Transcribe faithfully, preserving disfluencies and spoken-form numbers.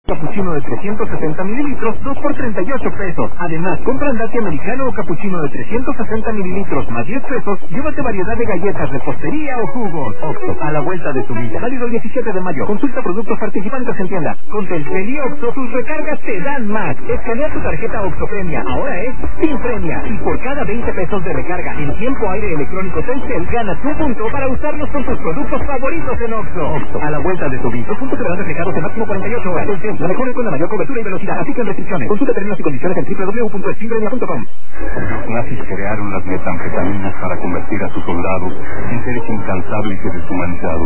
Capuchino de trescientos sesenta mililitros, dos por treinta y ocho pesos. Además, compra andate americano o capuchino de trescientos sesenta mililitros más diez pesos, llévate variedad de galletas, repostería o jugos. Oxxo, a la vuelta de tu vida. Válido el diecisiete de mayo. Consulta productos participantes en tienda. Con Telcel y Oxxo, tus recargas te dan más. Escanea tu tarjeta Oxxo Premia. Ahora es sin premia. Y por cada veinte pesos de recarga en tiempo aire electrónico Telcel, ganas un punto para usarlos con tus productos favoritos en Oxxo. Oxxo, a la vuelta de tu vida. Los puntos serán reflejados en máximo cuarenta y ocho horas. Telcel, la mejor con la mayor cobertura y velocidad. Aplican restricciones. Consulta términos y condiciones en doble u doble u doble u punto estimpremia punto com. Los nazis crearon las metanfetaminas para convertir a sus soldados en seres incansables y deshumanizados.